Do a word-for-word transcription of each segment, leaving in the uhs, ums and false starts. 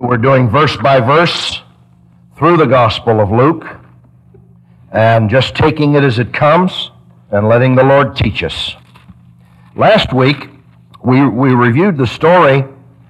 We're doing verse by verse through the Gospel of Luke and just taking it as it comes and letting the Lord teach us. Last week, we, we reviewed the story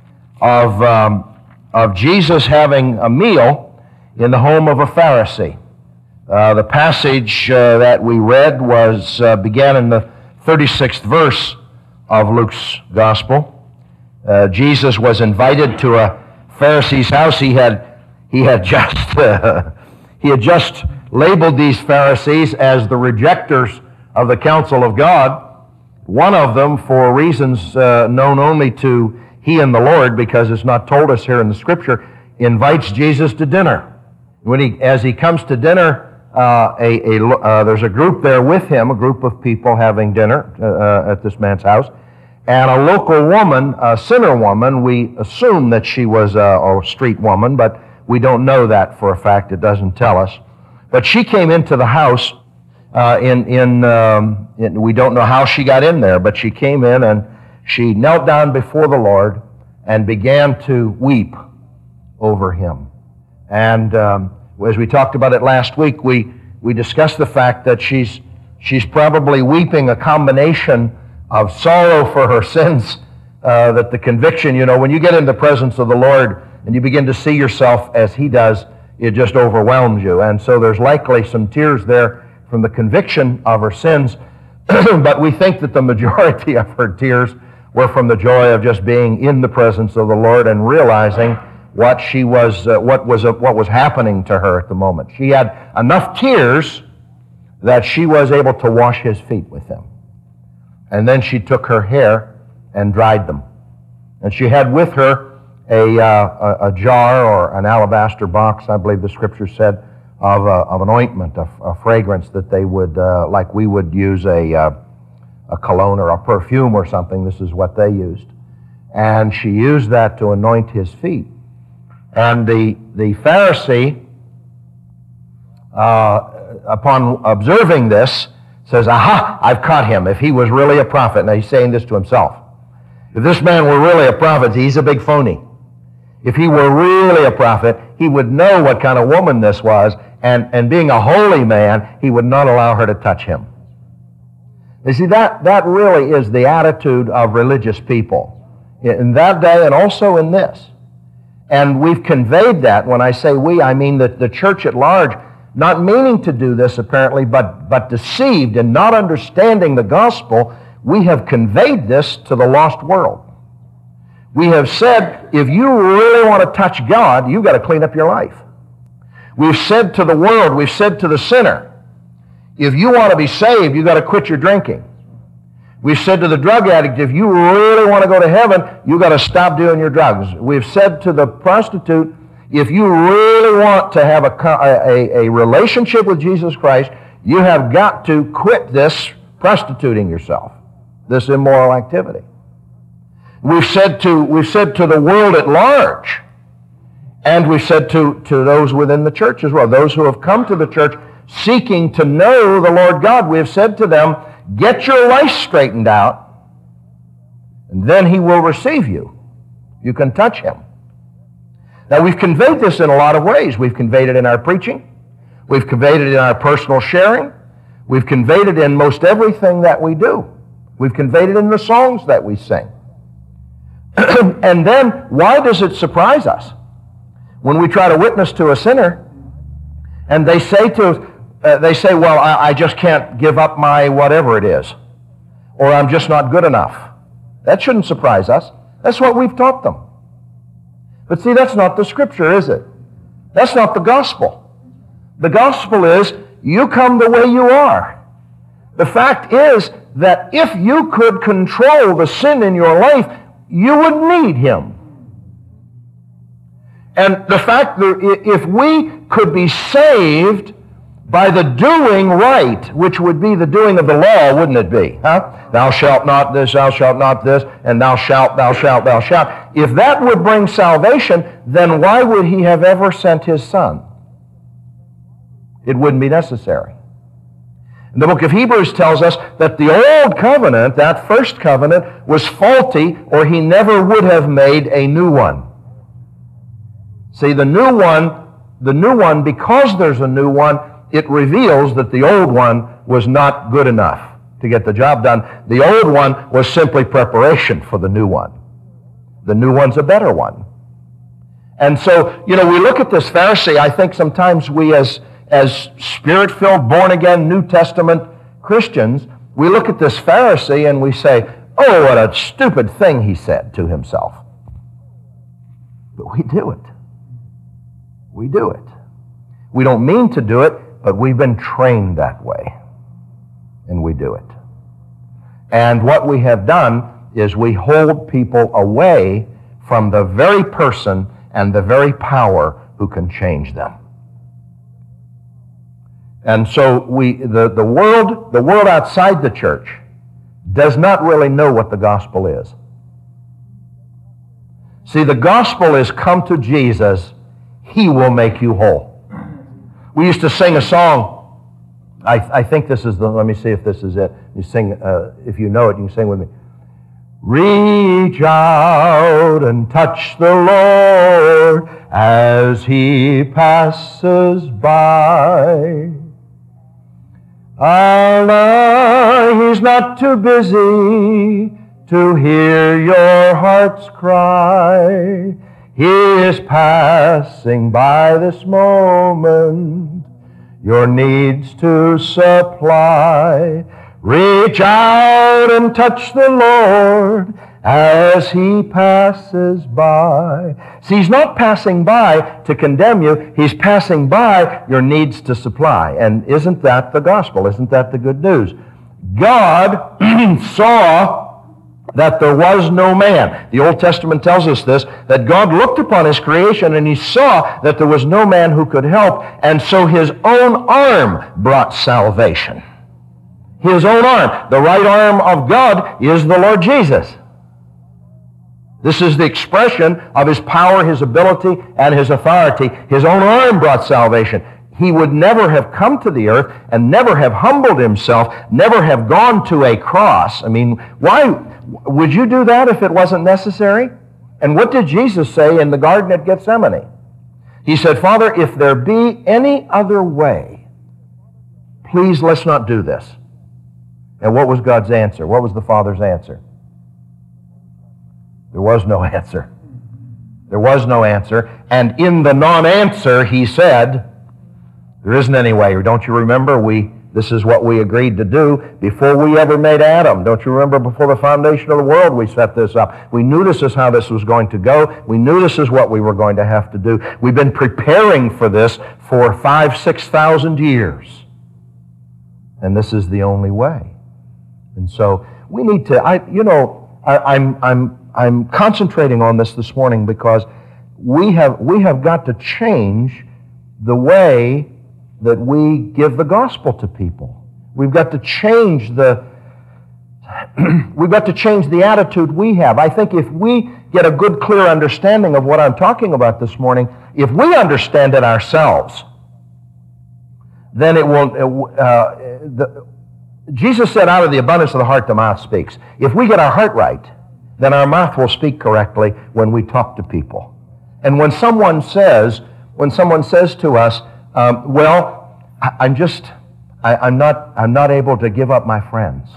of, um, of Jesus having a meal in the home of a Pharisee. Uh, the passage uh, that we read was uh, began in the thirty-sixth verse of Luke's Gospel. Uh, Jesus was invited to a Pharisee's house. He had he had just uh, he had just labeled these Pharisees as the rejectors of the counsel of God. One of them, for reasons uh, known only to he and the Lord, because it's not told us here in the Scripture, invites Jesus to dinner. When he, as he comes to dinner, uh, a, a uh, there's a group there with him, a group of people having dinner uh, at this man's house. And a local woman, a sinner woman, we assume that she was a, a street woman, but we don't know that for a fact. It doesn't tell us. But she came into the house uh, in, in, um, in, we don't know how she got in there, but she came in and she knelt down before the Lord and began to weep over him. And um, as we talked about it last week, we, we discussed the fact that she's, she's probably weeping a combination of sorrow for her sins, uh, that the conviction, you know, when you get in the presence of the Lord and you begin to see yourself as He does, it just overwhelms you. And so there's likely some tears there from the conviction of her sins, but we think that the majority of her tears were from the joy of just being in the presence of the Lord and realizing what she was, uh, what was, uh, what was happening to her at the moment. She had enough tears that she was able to wash His feet with them. And then she took her hair and dried them. And she had with her a, uh, a, a jar or an alabaster box, I believe the Scripture said, of, a, of an ointment, a, a fragrance that they would, uh, like we would use a, uh, a cologne or a perfume or something. This is what they used. And she used that to anoint His feet. And the, the Pharisee, uh, upon observing this, says, aha, I've caught him, if he was really a prophet. Now he's saying this to himself. If this man were really a prophet, he's a big phony. If he were really a prophet, he would know what kind of woman this was, and, and being a holy man, he would not allow her to touch him. You see, that, that really is the attitude of religious people in that day and also in this. And we've conveyed that. When I say we, I mean that the church at large, not meaning to do this apparently, but, but deceived and not understanding the gospel, we have conveyed this to the lost world. We have said, if you really want to touch God, you've got to clean up your life. We've said to the world, we've said to the sinner, if you want to be saved, you've got to quit your drinking. We've said to the drug addict, if you really want to go to heaven, you've got to stop doing your drugs. We've said to the prostitute, if you really want to have a, a, a relationship with Jesus Christ, you have got to quit this prostituting yourself, this immoral activity. We've said to, we've said to the world at large, and we've said to, to those within the church as well, those who have come to the church seeking to know the Lord God, we have said to them, get your life straightened out, and then He will receive you. You can touch Him. Now, we've conveyed this in a lot of ways. We've conveyed it in our preaching. We've conveyed it in our personal sharing. We've conveyed it in most everything that we do. We've conveyed it in the songs that we sing. And then, why does it surprise us when we try to witness to a sinner and they say to us, uh, they say, well, I, I just can't give up my whatever it is, or I'm just not good enough. That shouldn't surprise us. That's what we've taught them. But see, that's not the Scripture, is it? That's not the gospel. The gospel is, you come the way you are. The fact is that if you could control the sin in your life, you would need Him. And the fact that if we could be saved by the doing right, which would be the doing of the law, wouldn't it be? Huh? Thou shalt not this, thou shalt not this, and thou shalt, thou shalt, thou shalt. If that would bring salvation, then why would He have ever sent His Son? It wouldn't be necessary. And the book of Hebrews tells us that the old covenant, that first covenant, was faulty, or He never would have made a new one. See, the new one, the new one, because there's a new one, it reveals that the old one was not good enough to get the job done. The old one was simply preparation for the new one. The new one's a better one. And so, you know, we look at this Pharisee. I think sometimes we as, as Spirit-filled, born-again, New Testament Christians, we look at this Pharisee and we say, oh, what a stupid thing he said to himself. But we do it. We do it. We don't mean to do it, but we've been trained that way. And we do it. And what we have done is we hold people away from the very person and the very power who can change them. And so we, the, the world, the world outside the church does not really know what the gospel is. See, the gospel is come to Jesus, He will make you whole. We used to sing a song. I, I think this is the, let me see if this is it. You sing, uh, if you know it, you can sing with me. Reach out and touch the Lord as He passes by. Allah, He's not too busy to hear your heart's cry. He is passing by this moment, your needs to supply. Reach out and touch the Lord as He passes by. See, He's not passing by to condemn you. He's passing by your needs to supply. And isn't that the gospel? Isn't that the good news? God saw that there was no man. The Old Testament tells us this, that God looked upon His creation and He saw that there was no man who could help, and so His own arm brought salvation. His own arm. The right arm of God is the Lord Jesus. This is the expression of His power, His ability, and His authority. His own arm brought salvation. He would never have come to the earth and never have humbled Himself, never have gone to a cross. I mean, why would you do that if it wasn't necessary? And what did Jesus say in the garden at Gethsemane? He said, Father, if there be any other way, please let's not do this. And what was God's answer? What was the Father's answer? There was no answer. There was no answer. And in the non-answer, He said, there isn't any way. Don't you remember? We This is what we agreed to do before we ever made Adam. Don't you remember before the foundation of the world we set this up? We knew this is how this was going to go. We knew this is what we were going to have to do. We've been preparing for this for five, six thousand years. And this is the only way. And so we need to, I, you know, I, I'm, I'm, I'm concentrating on this this morning because we have, we have got to change the way that we give the gospel to people. We've got to change the we've got to change the attitude we have. I think if we get a good, clear understanding of what I'm talking about this morning, if we understand it ourselves, then it will. Uh, the, Jesus said, "Out of the abundance of the heart, the mouth speaks." If we get our heart right, then our mouth will speak correctly when we talk to people. And when someone says, when someone says to us, Um, well, I, I'm just, I, I'm not, I'm not able to give up my friends.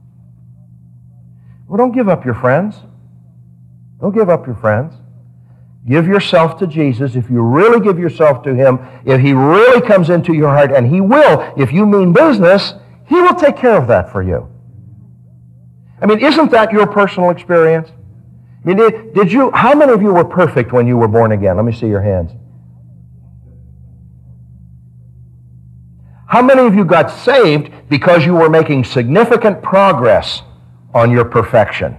Well, don't give up your friends. Don't give up your friends. Give yourself to Jesus. If you really give yourself to Him, if He really comes into your heart, and He will, if you mean business, He will take care of that for you. I mean, isn't that your personal experience? I mean, did, did you, how many of you were perfect when you were born again? Let me see your hands. How many of you got saved because you were making significant progress on your perfection?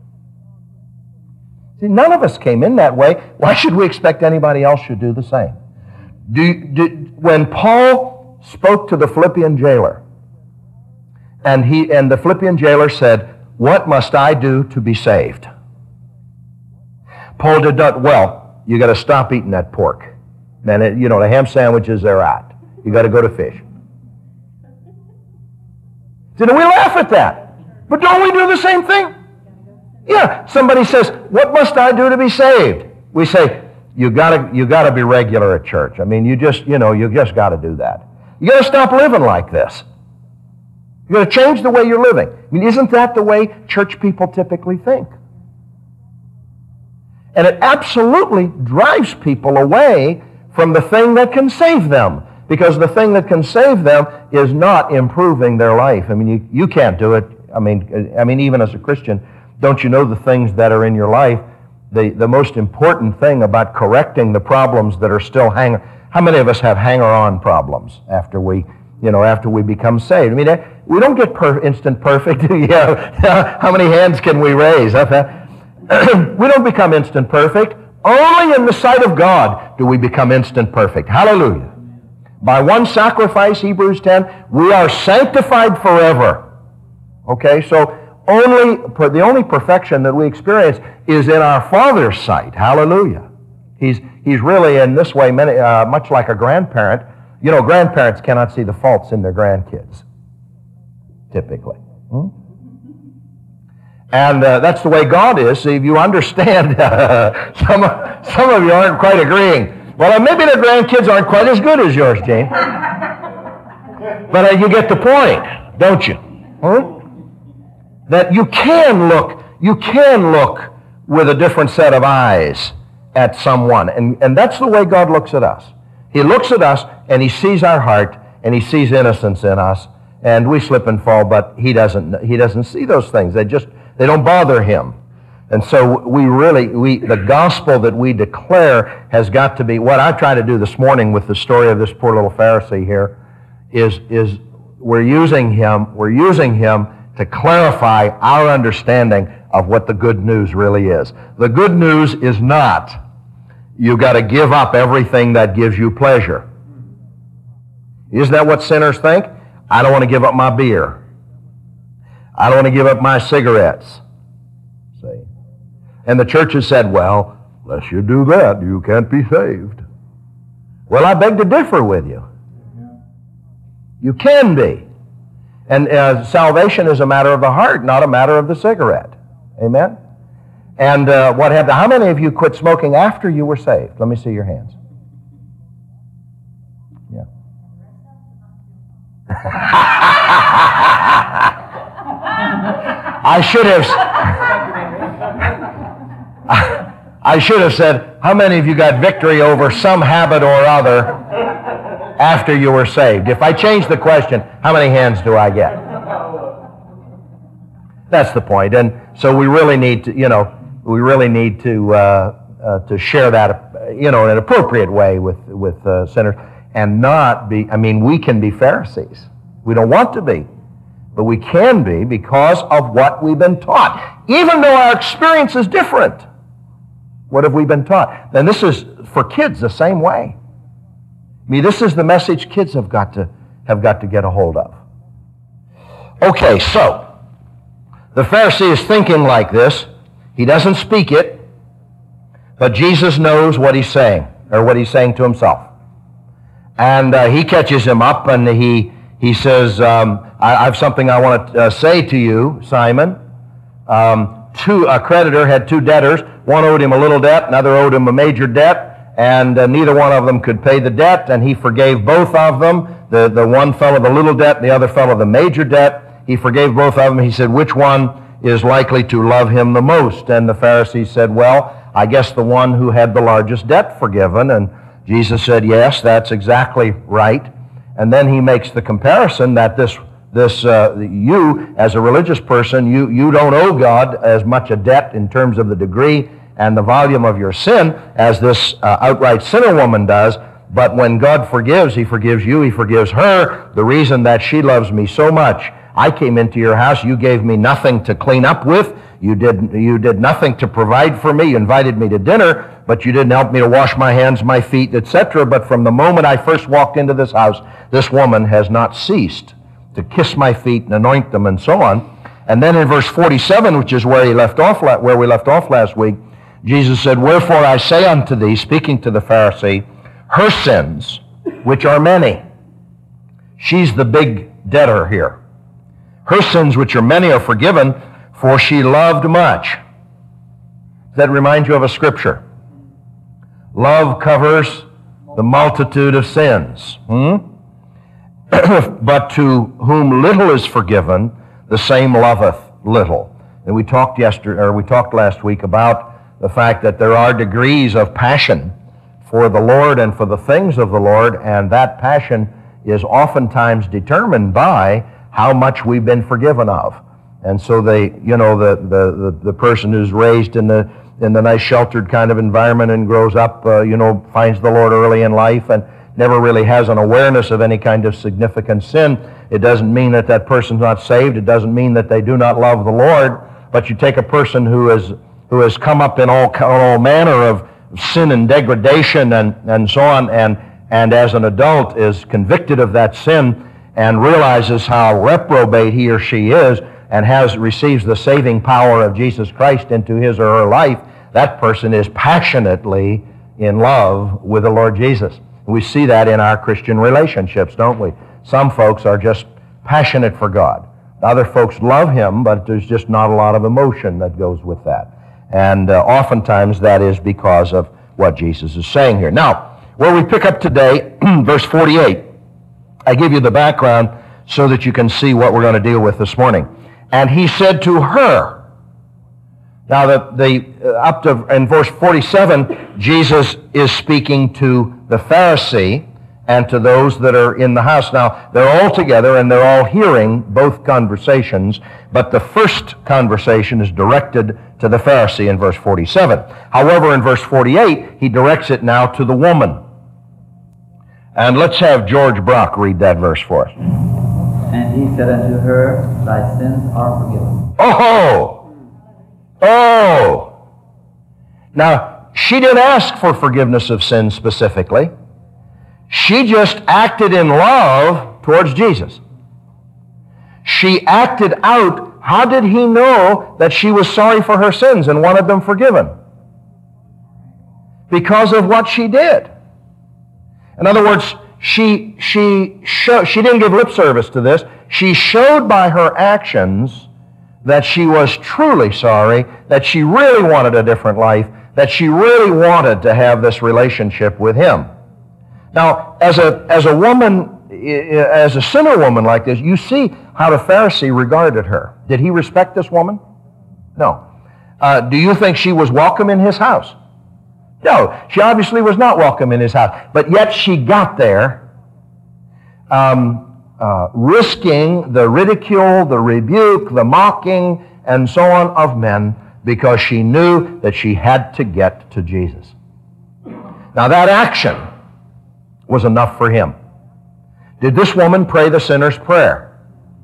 See, none of us came in that way. Why should we expect anybody else should do the same? Do, do, when Paul spoke to the Philippian jailer, and he and the Philippian jailer said, "What must I do to be saved?" Paul did not, well, you got to stop eating that pork. Man, it, you know, the ham sandwiches, they're out. You got to go to fish. See, we laugh at that. But don't we do the same thing? Yeah, somebody says, "What must I do to be saved?" We say, you gotta, you gotta be regular at church. I mean, you just, you know, you just gotta do that. You gotta stop living like this. You gotta change the way you're living. I mean, isn't that the way church people typically think? And it absolutely drives people away from the thing that can save them. Because the thing that can save them is not improving their life. I mean, you, you can't do it. I mean, I mean, even as a Christian, don't you know the things that are in your life? The, the most important thing about correcting the problems that are still hang. How many of us have hanger-on problems after we, you know, after we become saved? I mean, we don't get per, instant perfect. Yeah. How many hands can we raise? We don't become instant perfect. Only in the sight of God do we become instant perfect. Hallelujah. By one sacrifice, Hebrews ten, we are sanctified forever. Okay, so only the only perfection that we experience is in our Father's sight. Hallelujah. He's he's really in this way, many, uh, much like a grandparent. You know, grandparents cannot see the faults in their grandkids, typically. Hmm? And uh, that's the way God is. See, if you understand, uh, some, some of you aren't quite agreeing. Well, maybe the grandkids aren't quite as good as yours, Gene. But uh, you get the point, don't you? Hmm? That you can look, you can look with a different set of eyes at someone. And, and that's the way God looks at us. He looks at us, and He sees our heart, and He sees innocence in us. And we slip and fall, but He doesn't, He doesn't see those things. They just, they don't bother Him. And so we really, we the gospel that we declare has got to be, what I try to do this morning with the story of this poor little Pharisee here, is, is we're using him, we're using him to clarify our understanding of what the good news really is. The good news is not, you've got to give up everything that gives you pleasure. Isn't that what sinners think? I don't want to give up my beer. I don't want to give up my cigarettes. See? And the church has said, well, unless you do that, you can't be saved. Well, I beg to differ with you. You can be. And uh, salvation is a matter of the heart, not a matter of the cigarette. Amen? And uh, what happened? How many of you quit smoking after you were saved? Let me see your hands. Yeah. I should have... I should have said, how many of you got victory over some habit or other after you were saved? If I change the question, how many hands do I get? That's the point. And so we really need to, you know, we really need to uh, uh, to share that, you know, in an appropriate way with with uh, sinners, and not be. I mean, we can be Pharisees. We don't want to be, but we can be because of what we've been taught, even though our experience is different. What have we been taught? And this is for kids the same way. I mean, this is the message kids have got to have got to get a hold of. Okay, so the Pharisee is thinking like this. He doesn't speak it, but Jesus knows what he's saying, or what he's saying to himself. And uh, he catches him up, and he he says, um, I, I have something I want to uh, say to you, Simon. Um, two, a creditor had two debtors. One owed him a little debt, another owed him a major debt, and uh, neither one of them could pay the debt, and he forgave both of them. The, the one fellow the little debt, the other fellow the major debt. He forgave both of them. He said, which one is likely to love him the most? And the Pharisee said, well, I guess the one who had the largest debt forgiven. And Jesus said, yes, that's exactly right. And then he makes the comparison that this This, uh, you, as a religious person, you, you don't owe God as much a debt in terms of the degree and the volume of your sin as this uh, outright sinner woman does. But when God forgives, He forgives you, He forgives her. The reason that she loves me so much, I came into your house, you gave me nothing to clean up with, you did, you did nothing to provide for me, you invited me to dinner, but you didn't help me to wash my hands, my feet, et cetera. But from the moment I first walked into this house, this woman has not ceased to kiss my feet and anoint them and so on. And then in verse forty-seven, which is where he left off, where we left off last week, Jesus said, wherefore I say unto thee, speaking to the Pharisee, her sins, which are many. She's the big debtor here. Her sins, which are many, are forgiven, for she loved much. Does that remind you of a scripture? Love covers the multitude of sins. Hmm? But to whom little is forgiven, the same loveth little. And we talked yesterday, or we talked last week about the fact that there are degrees of passion for the Lord and for the things of the Lord, and that passion is oftentimes determined by how much we've been forgiven of. And so they, you know, the the the, the person who's raised in the in the nice sheltered kind of environment and grows up, uh, you know, finds the Lord early in life and never really has an awareness of any kind of significant sin. It doesn't mean that that person's not saved. It doesn't mean that they do not love the Lord. But you take a person who has who has come up in all all manner of sin and degradation and and so on, and and as an adult is convicted of that sin and realizes how reprobate he or she is, and has receives the saving power of Jesus Christ into his or her life, that person is passionately in love with the Lord Jesus. We see that in our Christian relationships, don't we? Some folks are just passionate for God. Other folks love Him, but there's just not a lot of emotion that goes with that. And uh, oftentimes that is because of what Jesus is saying here. Now, where we pick up today, verse forty-eight, I give you the background so that you can see what we're going to deal with this morning. And he said to her, now the, the uh, up to in verse forty-seven, Jesus is speaking to the Pharisee and to those that are in the house. Now, they're all together and they're all hearing both conversations, but the first conversation is directed to the Pharisee in verse forty-seven. However, in verse forty-eight, he directs it now to the woman. And let's have George Brock read that verse for us. And he said unto her, Thy sins are forgiven. Oh! Oh! Now, she didn't ask for forgiveness of sins specifically. She just acted in love towards Jesus. She acted out, how did he know that she was sorry for her sins and wanted them forgiven? Because of what she did. In other words, she, she, show, she didn't give lip service to this. She showed by her actions that she was truly sorry, that she really wanted a different life, that she really wanted to have this relationship with him. Now, as a, as a woman, as a sinner woman like this, you see how the Pharisee regarded her. Did he respect this woman? No. Uh, do you think she was welcome in his house? No, she obviously was not welcome in his house. But yet she got there, um, uh, risking the ridicule, the rebuke, the mocking, and so on of men, because she knew that she had to get to Jesus. Now that action was enough for him. Did this woman pray the sinner's prayer?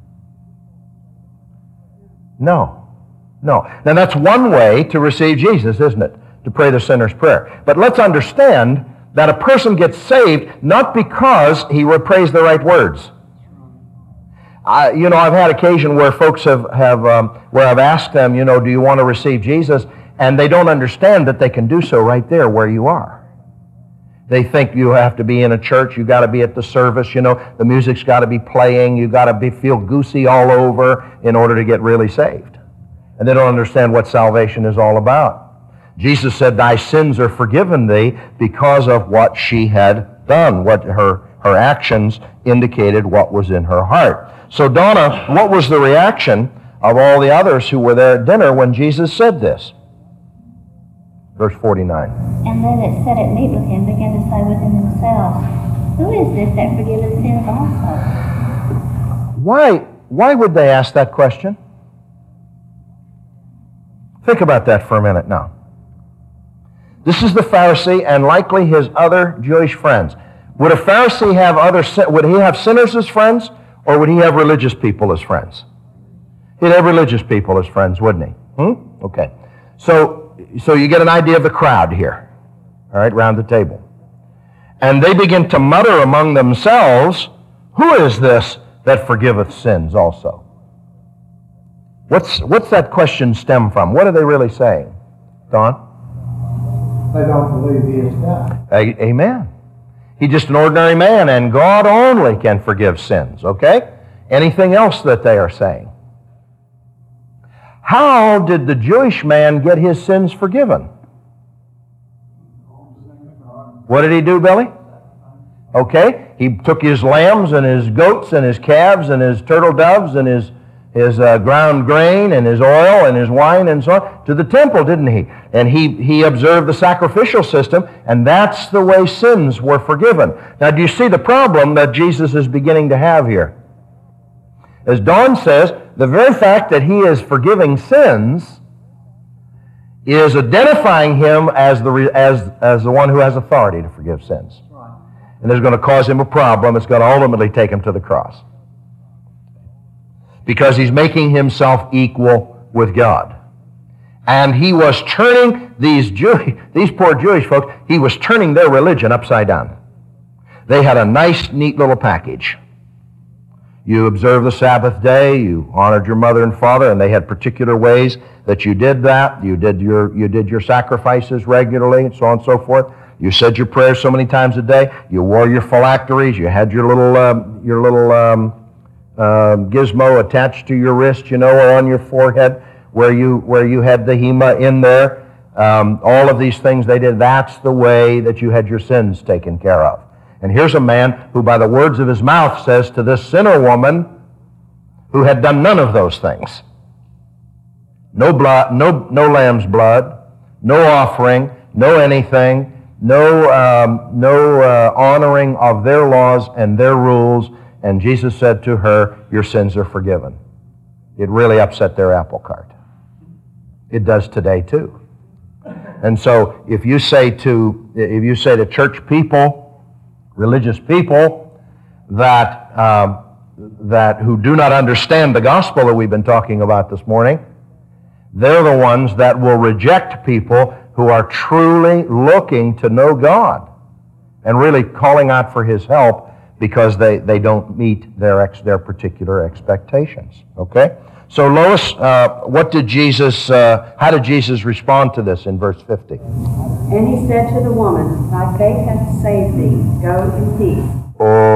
No. No. Now that's one way to receive Jesus, isn't it? To pray the sinner's prayer. But let's understand that a person gets saved not because he prays the right words. I, you know, I've had occasion where folks have, have um, where I've asked them, you know, do you want to receive Jesus? And they don't understand that they can do so right there where you are. They think you have to be in a church, you got to be at the service, you know, the music's got to be playing, you got to be feel goosey all over in order to get really saved. And they don't understand what salvation is all about. Jesus said, thy sins are forgiven thee because of what she had done, what her, her actions indicated what was in her heart. So Donna, what was the reaction of all the others who were there at dinner when Jesus said this? Verse forty-nine. And they that sat at meat with him began to say within themselves, who is this that forgiveth sins also? Why, why would they ask that question? Think about that for a minute now. This is the Pharisee and likely his other Jewish friends. Would a Pharisee have other, would he have sinners as friends, or would he have religious people as friends? He'd have religious people as friends, wouldn't he? Hmm? Okay. So, so you get an idea of the crowd here, all right, round the table. And they begin to mutter among themselves, who is this that forgiveth sins also? What's, what's that question stem from? What are they really saying? Don? They don't believe he is God. A- Amen. He's just an ordinary man, and God only can forgive sins, okay? Anything else that they are saying? How did the Jewish man get his sins forgiven? What did he do, Billy? Okay, he took his lambs and his goats and his calves and his turtle doves and his his uh, ground grain and his oil and his wine and so on to the temple, didn't he? And he, he observed the sacrificial system, and that's the way sins were forgiven. Now, do you see the problem that Jesus is beginning to have here? As Dawn says, the very fact that he is forgiving sins is identifying him as the, as, as the one who has authority to forgive sins. And it's going to cause him a problem. It's going to ultimately take him to the cross. Because he's making himself equal with God. And he was turning these Jew, these poor Jewish folks, he was turning their religion upside down. They had a nice, neat little package. You observed the Sabbath day, you honored your mother and father, and they had particular ways that you did that. You did your, you did your sacrifices regularly, and so on and so forth. You said your prayers so many times a day. You wore your phylacteries. You had your little, um, your little um, uh, gizmo attached to your wrist, you know, or on your forehead, where you where you had the hema in there. Um, all of these things they did. That's the way that you had your sins taken care of. And here's a man who, by the words of his mouth, says to this sinner woman who had done none of those things, no blood, no no lamb's blood, no offering, no anything. No, um, no uh, honoring of their laws and their rules. And Jesus said to her, your sins are forgiven. It really upset their apple cart. It does today too. And so if you say to, if you say to church people, religious people, that, um, that who do not understand the gospel that we've been talking about this morning, they're the ones that will reject people who are truly looking to know God and really calling out for His help because they, they don't meet their ex, their particular expectations. Okay? So Lois, uh, what did Jesus, uh, how did Jesus respond to this in verse fifty? And he said to the woman, thy faith hath saved thee. Go in peace.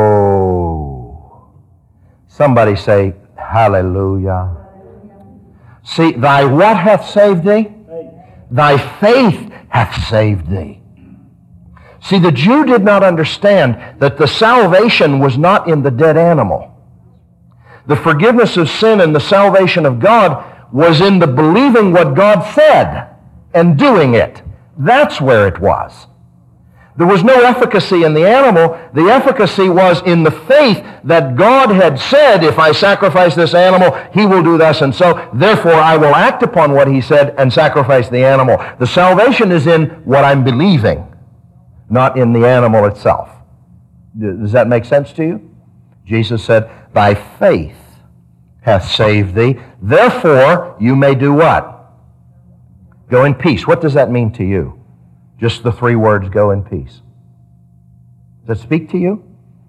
Oh. Somebody say, hallelujah. See, thy what hath saved thee? Thy faith hath saved thee. See, the Jew did not understand that the salvation was not in the dead animal. The forgiveness of sin and the salvation of God was in the believing what God said and doing it. That's where it was. There was no efficacy in the animal. The efficacy was in the faith that God had said, if I sacrifice this animal, He will do thus and so. Therefore, I will act upon what He said and sacrifice the animal. The salvation is in what I'm believing, not in the animal itself. Does that make sense to you? Jesus said, thy faith hath saved thee. Therefore, you may do what? Go in peace. What does that mean to you? Just the three words, go in peace. Does that speak to you?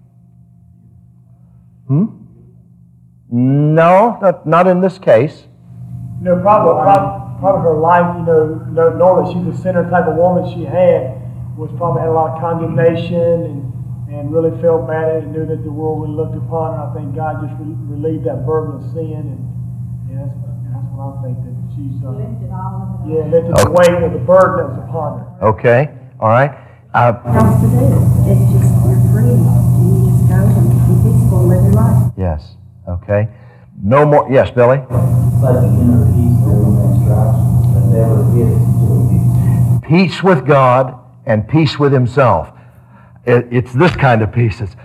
Hmm? No, not, not in this case. You know, probably, probably, probably her life, you know, knowing that she's a sinner type of woman she had, was probably had a lot of condemnation and, and really felt bad and knew that the world would look upon her. I think God just re- relieved that burden of sin, and, and that's, that's what I think, that she's, uh, yeah, lifted the weight of the burden that was upon her. Okay, all right. Uh, What's to do? It's just, you're free. You just go and be peaceful and live your life. yes, okay. No more, yes, Billy? It's like the inner peace that one instructions that never gets to. Peace with God and peace with himself. It, it's this kind of peace. It's,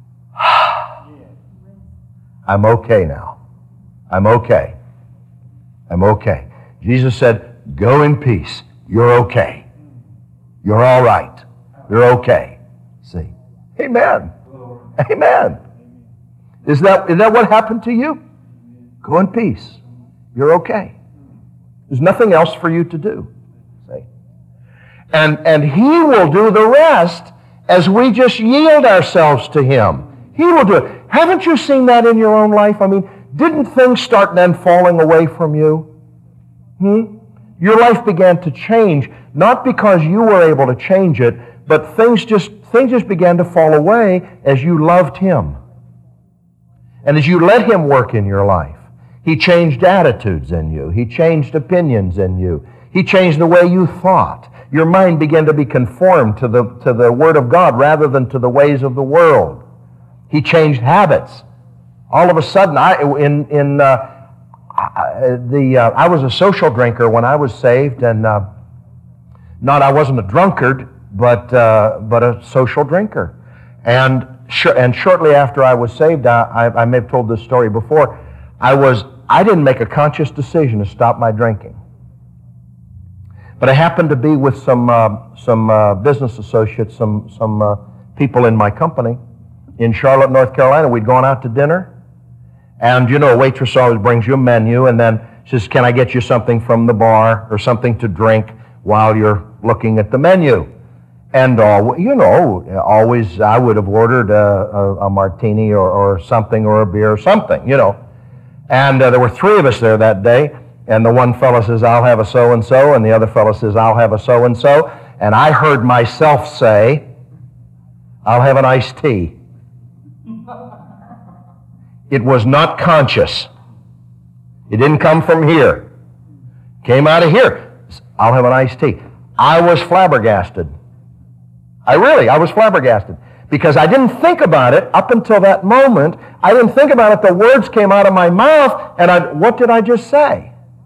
I'm okay now. I'm okay. I'm okay. Jesus said, go in peace. You're okay. You're all right. You're okay. See? Amen. Amen. Is that, is that what happened to you? Go in peace. You're okay. There's nothing else for you to do. See? And, and He will do the rest as we just yield ourselves to Him. He will do it. Haven't you seen that in your own life? I mean, didn't things start then falling away from you? Hmm? Your life began to change, not because you were able to change it, but things just, things just began to fall away as you loved Him. And as you let Him work in your life. He changed attitudes in you. He changed opinions in you. He changed the way you thought. your mind began to be conformed to the, to the Word of God rather than to the ways of the world. He changed habits. All of a sudden, I, in, in, uh, I, the, uh, I was a social drinker when I was saved, and uh, not I wasn't a drunkard, but, uh, but a social drinker. And, sh- and shortly after I was saved, I, I, I may have told this story before, I, was, I didn't make a conscious decision to stop my drinking. But I happened to be with some uh, some uh, business associates, some some uh, people in my company in Charlotte, North Carolina. We'd gone out to dinner, and you know, a waitress always brings you a menu, and then says, "Can I get you something from the bar or something to drink while you're looking at the menu?" And all you know, always I would have ordered a, a, a martini or, or something, or a beer or something, you know. And uh, there were three of us there that day. And the one fellow says, "I'll have a so-and-so," and the other fellow says, "I'll have a so-and-so." And I heard myself say, "I'll have an iced tea." It was not conscious. It didn't come from here. It came out of here. "I'll have an iced tea." I was flabbergasted. I really, I was flabbergasted. Because I didn't think about it up until that moment. I didn't think about it. The words came out of my mouth, and I, what did I just say?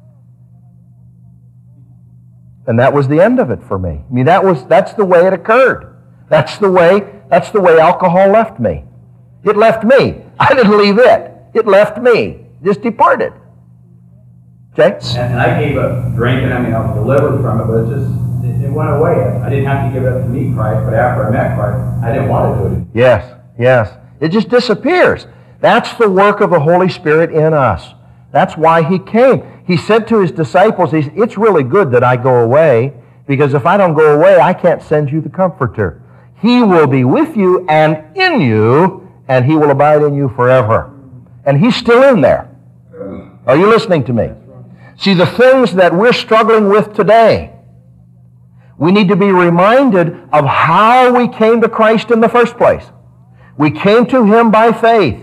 And that was the end of it for me. I mean, that was, that's the way it occurred. That's the way, that's the way alcohol left me. It left me. I didn't leave it. It left me. It just departed. Okay? And, and I gave up drinking. I mean, I was delivered from it, but it just, it, it went away. I didn't have to give it up to meet Christ, but after I met Christ, I didn't want to do it. Yes, yes. It just disappears. That's the work of the Holy Spirit in us. That's why He came. He said to His disciples, he's, "It's really good that I go away, because if I don't go away, I can't send you the Comforter. He will be with you and in you, and He will abide in you forever." And He's still in there. Are you listening to me? See, the things that we're struggling with today, we need to be reminded of how we came to Christ in the first place. We came to Him by faith.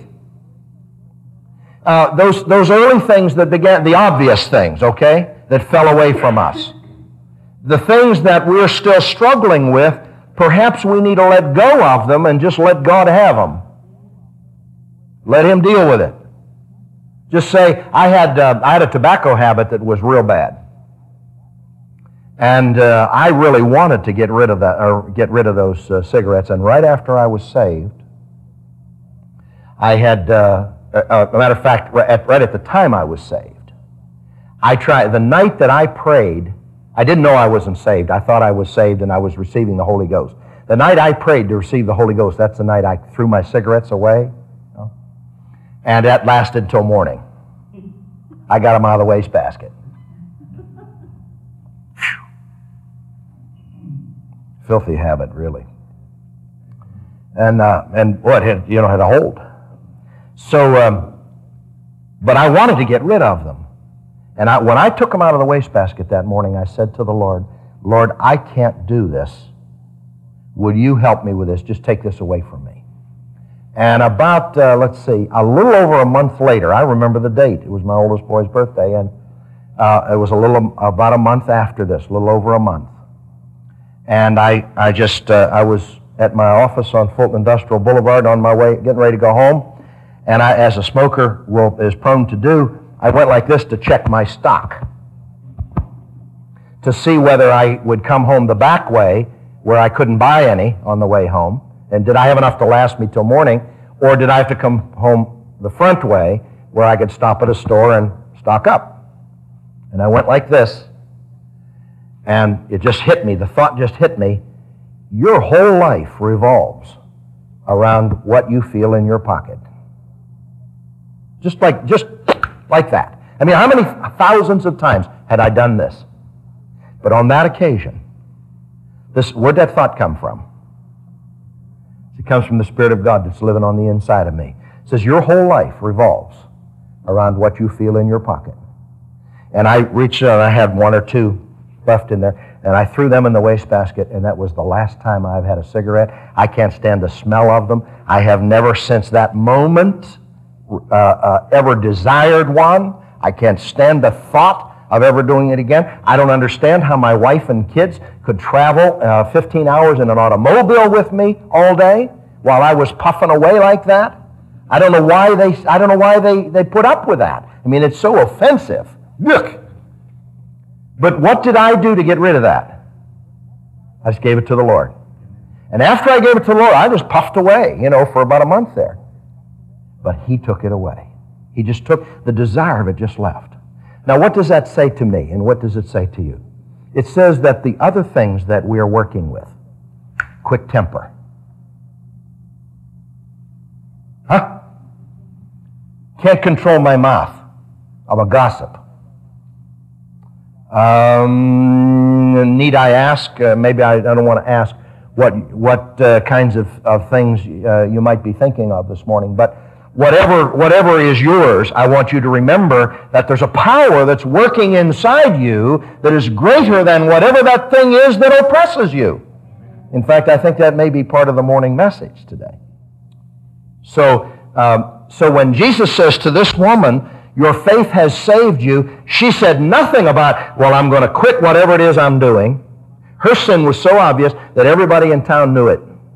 Uh, those, those early things that began, the obvious things, okay, that fell away from us. The things that we're still struggling with, perhaps we need to let go of them and just let God have them. Let Him deal with it. Just say, I had, uh, I had a tobacco habit that was real bad. And uh, I really wanted to get rid of that, or get rid of those uh, cigarettes. And right after I was saved, I had, uh, uh, a matter of fact, right at, right at the time I was saved, I tried, the night that I prayed, I didn't know I wasn't saved. I thought I was saved and I was receiving the Holy Ghost. The night I prayed to receive the Holy Ghost, that's the night I threw my cigarettes away. And that lasted till morning. I got them out of the wastebasket. Filthy habit, really. And uh, and what had you know had a hold. So, um, but I wanted to get rid of them. And I, when I took them out of the wastebasket that morning, I said to the Lord, "Lord, I can't do this. Would you help me with this? Just take this away from me." And about, uh, let's see, a little over a month later, I remember the date. It was my oldest boy's birthday, and uh, it was a little about a month after this, a little over a month. And I, I just, uh, I was at my office on Fulton Industrial Boulevard on my way, getting ready to go home. And I, as a smoker will, is prone to do, I went like this to check my stock, to see whether I would come home the back way, where I couldn't buy any on the way home. And did I have enough to last me till morning, or did I have to come home the front way where I could stop at a store and stock up? And I went like this, and it just hit me, the thought just hit me, your whole life revolves around what you feel in your pocket. Just like, just like that. I mean, how many thousands of times had I done this? But on that occasion, this, where'd that thought come from? It comes from the Spirit of God that's living on the inside of me. It says your whole life revolves around what you feel in your pocket. And I reached out, and I had one or two left in there, and I threw them in the wastebasket, and that was the last time I've had a cigarette. I can't stand the smell of them. I have never since that moment uh, uh, ever desired one. I can't stand the thought of ever doing it again. I don't understand how my wife and kids could travel uh, fifteen hours in an automobile with me all day while I was puffing away like that. I don't know why they, I don't know why they, they put up with that. I mean, it's so offensive. Look. But what did I do to get rid of that? I just gave it to the Lord. And after I gave it to the Lord, I just puffed away, you know, for about a month there. But He took it away. He just took, the desire of it just left. Now, what does that say to me, and what does it say to you? It says that the other things that we are working with, quick temper. Huh? Can't control my mouth. I'm a gossip. Um, need I ask, uh, maybe I, I don't want to ask what, what uh, kinds of, of things uh, you might be thinking of this morning, but whatever, whatever is yours, I want you to remember that there's a power that's working inside you that is greater than whatever that thing is that oppresses you. In fact, I think that may be part of the morning message today. So, um, so when Jesus says to this woman, your faith has saved you, she said nothing about, well, I'm going to quit whatever it is I'm doing. Her sin was so obvious that everybody in town knew it.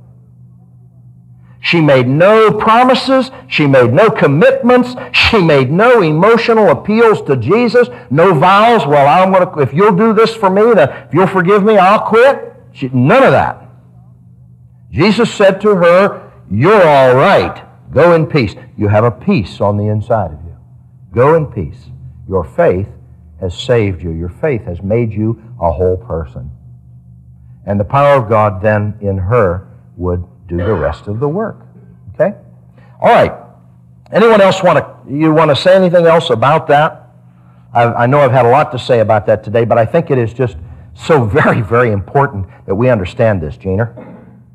She made no promises. She made no commitments. She made no emotional appeals to Jesus. No vows. Well, I'm going to, if you'll do this for me, then if you'll forgive me, I'll quit. She, none of that. Jesus said to her, you're all right. Go in peace. You have a peace on the inside of you. Go in peace. Your faith has saved you. Your faith has made you a whole person. And the power of God then in her would do the rest of the work. Okay? All right. Anyone else want to, you want to say anything else about that? I, I know I've had a lot to say about that today, but I think it is just so very, very important that we understand this, Gina.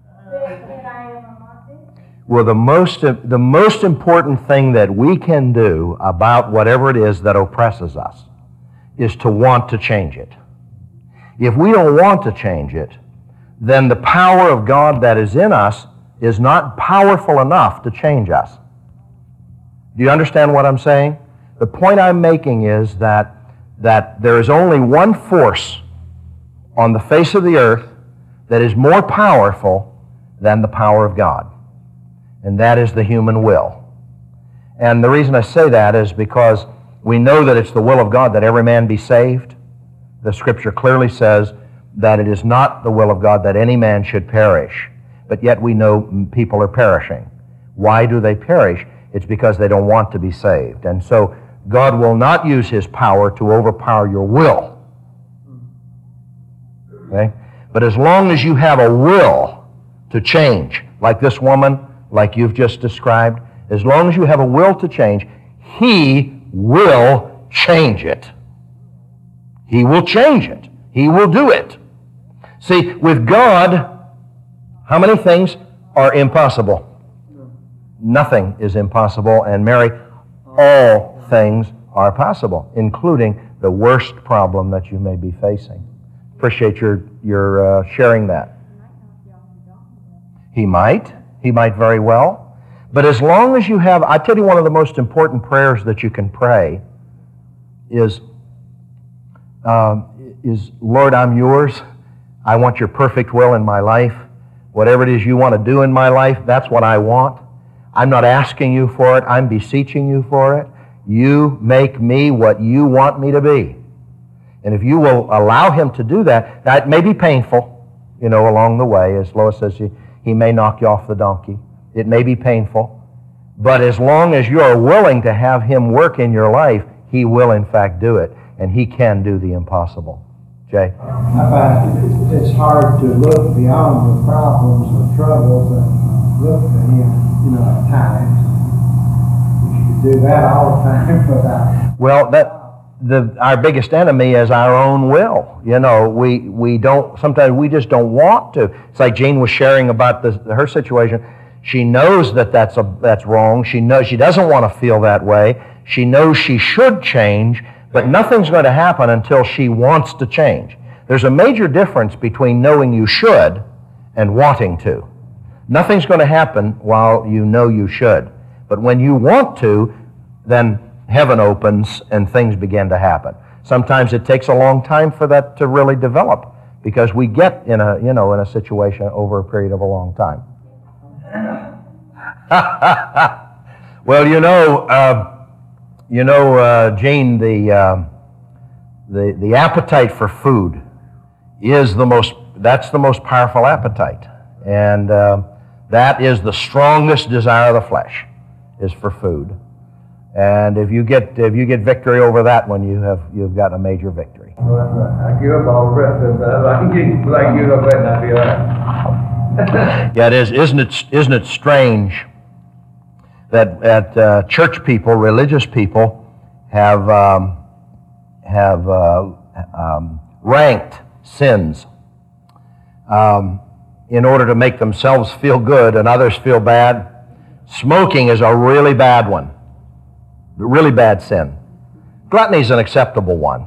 Well, the most, the most important thing that we can do about whatever it is that oppresses us is to want to change it. If we don't want to change it, then the power of God that is in us is not powerful enough to change us. Do you understand what I'm saying? The point I'm making is that, that there is only one force on the face of the earth that is more powerful than the power of God. And that is the human will. And the reason I say that is because we know that it's the will of God that every man be saved. The Scripture clearly says that it is not the will of God that any man should perish. But yet we know people are perishing. Why do they perish? It's because they don't want to be saved. And so God will not use His power to overpower your will. Okay? But as long as you have a will to change, like this woman, like you've just described, as long as you have a will to change, He will change it. He will change it. He will do it. See, with God, how many things are impossible? Nothing is impossible, and Mary, all things are possible, including the worst problem that you may be facing. Appreciate your, your uh, sharing that. He might. He might very well. But as long as you have, I tell you, one of the most important prayers that you can pray is, uh, is, Lord, I'm yours. I want your perfect will in my life. Whatever it is you want to do in my life, that's what I want. I'm not asking you for it. I'm beseeching you for it. You make me what you want me to be. And if you will allow Him to do that, that may be painful, you know, along the way. As Lois says, He, he may knock you off the donkey. It may be painful. But as long as you are willing to have Him work in your life, He will in fact do it. And He can do the impossible. Jay? I find it's hard to look beyond the problems or troubles and look to Him, you know, at times. You should do that all the time without... Well, that... The, our biggest enemy is our own will. You know, we, we don't, sometimes we just don't want to. It's like Jean was sharing about this, her situation. She knows that that's, a, that's wrong. She knows she doesn't want to feel that way. She knows she should change, but nothing's going to happen until she wants to change. There's a major difference between knowing you should and wanting to. Nothing's going to happen while you know you should. But when you want to, then heaven opens and things begin to happen. sometimes it takes a long time for that to really develop, because we get in a, you know, in a situation over a period of a long time. Well, you know, uh, you know, uh, Gene, the, uh, the the appetite for food is the most. That's the most powerful appetite, and uh, that is the strongest desire of the flesh, is for food. And if you get if you get victory over that one, you have you've got a major victory. I give up all the rest of that. I can get like give up and I'll be all right. Yeah, it is. Isn't it? Isn't it strange that that uh, church people, religious people, have um, have uh, um, ranked sins um, in order to make themselves feel good and others feel bad? Smoking is a really bad one, a really bad sin. Gluttony is an acceptable one.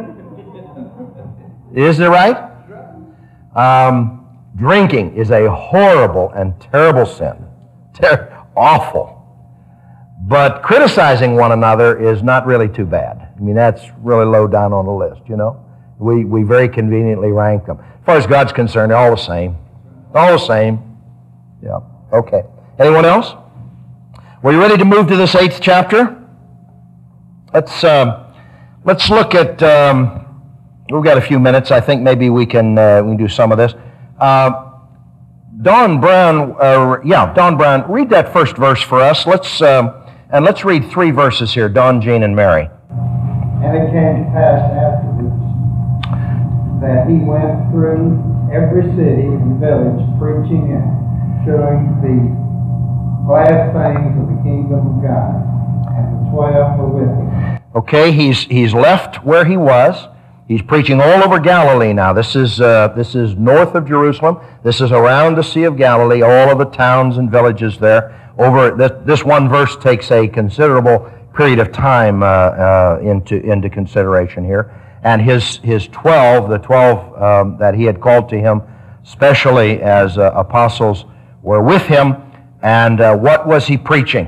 Isn't it right? Um, drinking is a horrible and terrible sin. Ter- awful. But criticizing one another is not really too bad. I mean, that's really low down on the list, you know. We, we very conveniently rank them. As far as God's concerned, they're all the same. All the same. Yeah. Okay. Anyone else? Were you ready to move to this eighth chapter? Let's, uh, let's look at... Um, we've got a few minutes. I think maybe we can, uh, we can do some of this. Uh, Don Brown, uh, yeah, Don Brown, read that first verse for us. Let's... Uh, And let's read three verses here, Don, Jean, and Mary. And it came to pass afterwards that he went through every city and village, preaching and showing the glad things of the kingdom of God. And the twelve were with him. Okay, he's he's left where he was. He's preaching all over Galilee now. This is uh, this is north of Jerusalem. This is around the Sea of Galilee, all of the towns and villages there. Over this, this one verse takes a considerable period of time uh, uh, into into consideration here, and his his twelve, the twelve um, that he had called to him, specially as uh, apostles, were with him. And uh, what was he preaching?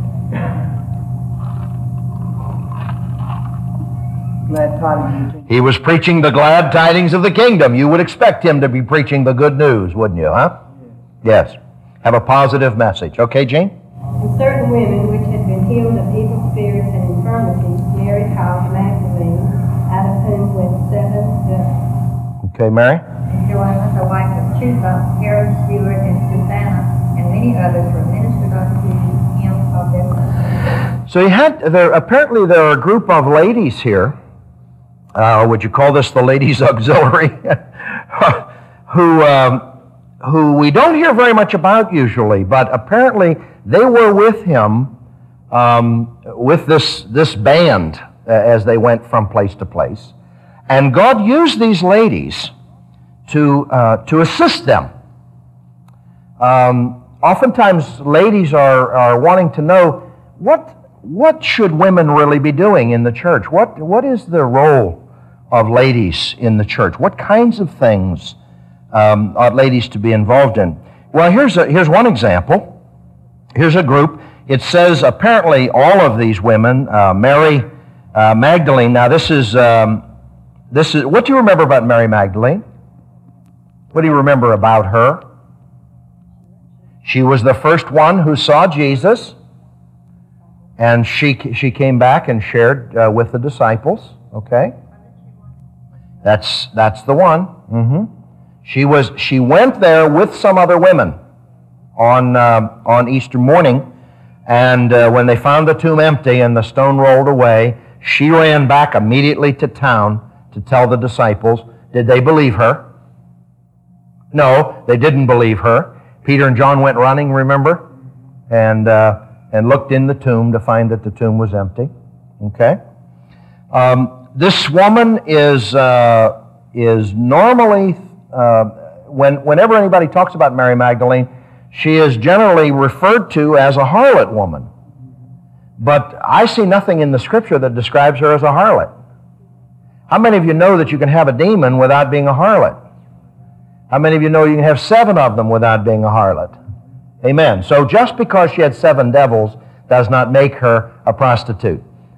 Glad tidings. He was preaching the glad tidings of the kingdom. You would expect him to be preaching the good news, wouldn't you? Huh? Yes. Have a positive message. Okay, Jane? And certain women which had been healed of evil spirits and infirmities, Mary called Magdalene, out of whom went seven devils. Okay, Mary? And Joanna, the wife of Chuba, Herod's steward, and Susanna, and many others were ministered unto him of their sons. So you had there. Apparently, there are a group of ladies here. Uh, would you call this the ladies' auxiliary? who um, who we don't hear very much about usually, but apparently they were with him um, with this this band uh, as they went from place to place, and God used these ladies to uh, to assist them. Um, oftentimes, ladies are are wanting to know what what should women really be doing in the church. What what is the role of ladies in the church? What kinds of things um, ought ladies to be involved in? Well, here's a, here's one example. Here's a group. It says apparently all of these women, uh, Mary uh, Magdalene. Now this is um, this is what do you remember about Mary Magdalene? What do you remember about her? She was the first one who saw Jesus, and she she came back and shared uh, with the disciples. Okay. That's that's the one. Mm-hmm. She was she went there with some other women on uh, on Easter morning, and uh, when they found the tomb empty and the stone rolled away, she ran back immediately to town to tell the disciples. Did they believe her? No, they didn't believe her. Peter and John went running, remember, and uh, and looked in the tomb to find that the tomb was empty. Okay. Um, This woman is uh, is normally, uh, when whenever anybody talks about Mary Magdalene, she is generally referred to as a harlot woman. But I see nothing in the Scripture that describes her as a harlot. How many of you know that you can have a demon without being a harlot? How many of you know you can have seven of them without being a harlot? Amen. So just because she had seven devils does not make her a prostitute.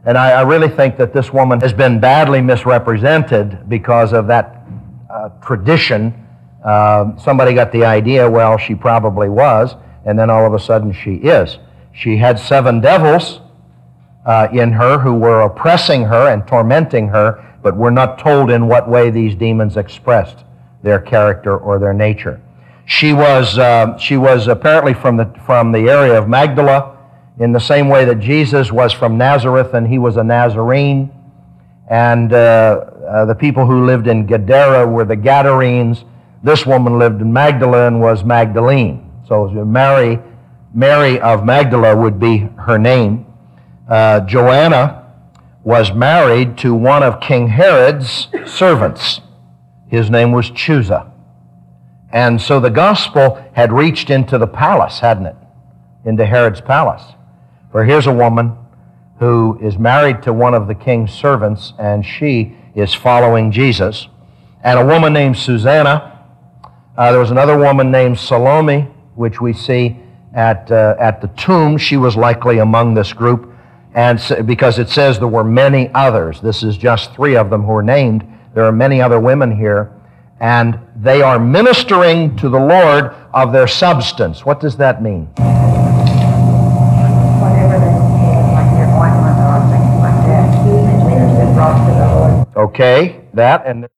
And I, I really think that this woman has been badly misrepresented because of that uh, tradition. Uh, somebody got the idea, well, she probably was, and then all of a sudden she is. She had seven devils uh, in her who were oppressing her and tormenting her, but we're not told in what way these demons expressed their character or their nature. She was, uh, she was apparently from the, from the area of Magdala, in the same way that Jesus was from Nazareth and he was a Nazarene. And uh, uh, the people who lived in Gadara were the Gadarenes. This woman lived in Magdala and was Magdalene. So Mary, Mary of Magdala would be her name. Uh, Joanna was married to one of King Herod's servants. His name was Chusa. And so the gospel had reached into the palace, hadn't it? Into Herod's palace. For here's a woman who is married to one of the king's servants, and she is following Jesus. And a woman named Susanna. Uh, there was another woman named Salome, which we see at, uh, at the tomb. She was likely among this group, and so, because it says there were many others. This is just three of them who are named. There are many other women here, and they are ministering to the Lord of their substance. What does that mean? Whatever they need, like their ointment or things like that, it's been brought to the Lord. Okay, that, and